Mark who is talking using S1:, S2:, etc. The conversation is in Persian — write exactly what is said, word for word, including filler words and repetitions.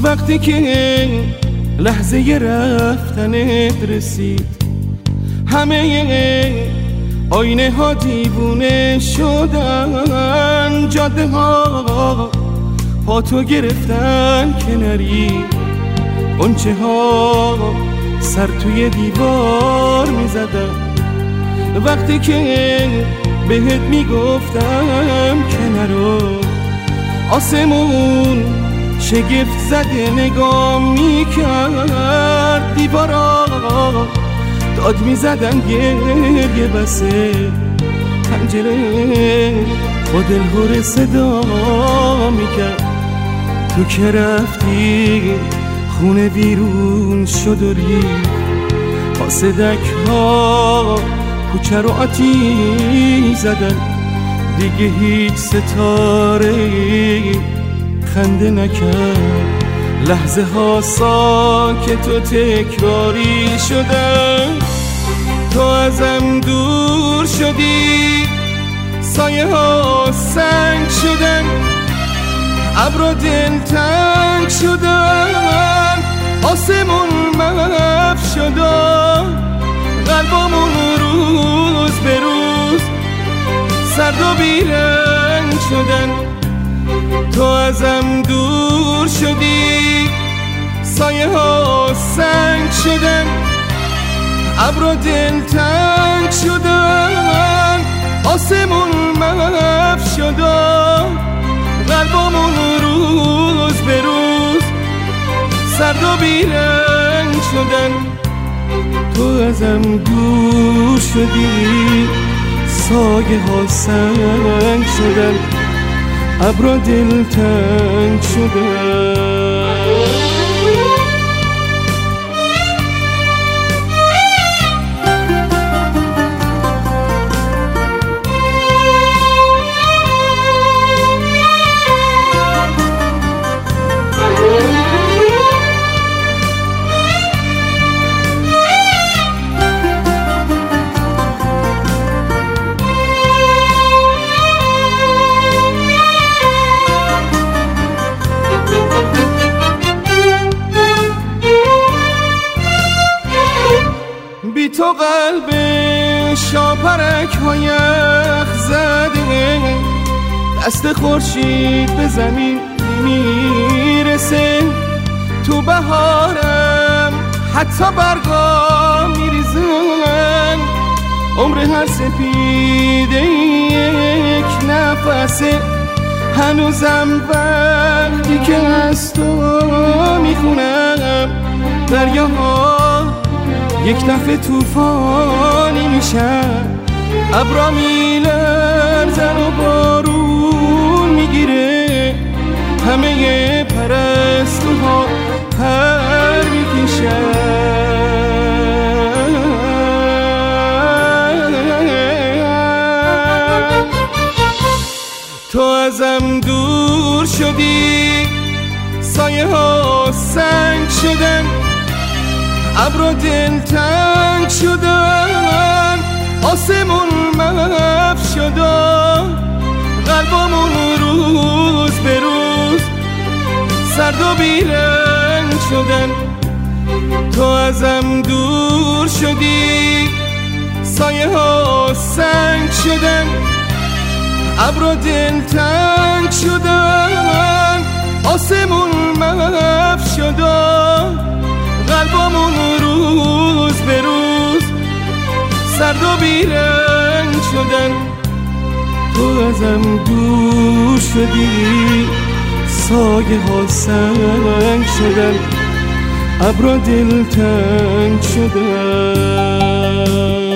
S1: وقتی که لحظه رفتنت رسید همه آینه ها دیوونه شدن، جاده ها پا تو گرفتن که نری، غنچه ها سر توی دیوار می زدن. وقتی که بهت می گفتم که نرو، آسمون شگفت زده نگاه می کرد، دیوارا داد می زدن گریه بسه، پنجره با دلهوره صدا می کرد. تو که رفتی خونه ویرون شد و ریخت، حاسدک ها کوچه رو آتیش زدن، دیگه هیچ ستاره خنده نکرد. لحظه ها ساکت و تکراری شدن، تو ازم دور شدی، سایه ها سنگ شدن، ابرا دل تنگ شدن، آسمون محو شدن، قلبامون روز به روز سرد و بیرنگ شدن. تو ازم دور شدی، سایه ها سنگ شدن، ابرا دل تنگ شدن، آسمون محو شدن، قلبامون روز به روز سرد و بیرنگ شدن. تو ازم دور شدی، سایه ها سنگ شدن، ابرا دل تنگ شدن. بی تو قلب شاپرک های یخ زده، دست خورشید به زمین میرسه، تو بهارم حتی برگا میریزن، عمر هر سپیده یک نفسه، هنوزم وقتی که از تو میخونم دریاها یک دفعه توفانی میشن، ابرا میلرزن و بارون میگیره، همه پرستوها پر میکشن. تو ازم دور شدی، سایه ها سنگ شدن، ابرا دل تنگ شدن، آسمون محو شدن، قلبامون روز به روز سرد و بیرنگ شدن. تو ازم دور شدی، سایه ها سنگ شدن، ابرا دل تنگ شدن، آسمون محو شدن، قلبامون روز به روز سرد و بیرنگ شدن. تو ازم دور شدی، سایه ها سنگ شدن، ابرا دل تنگ شدن.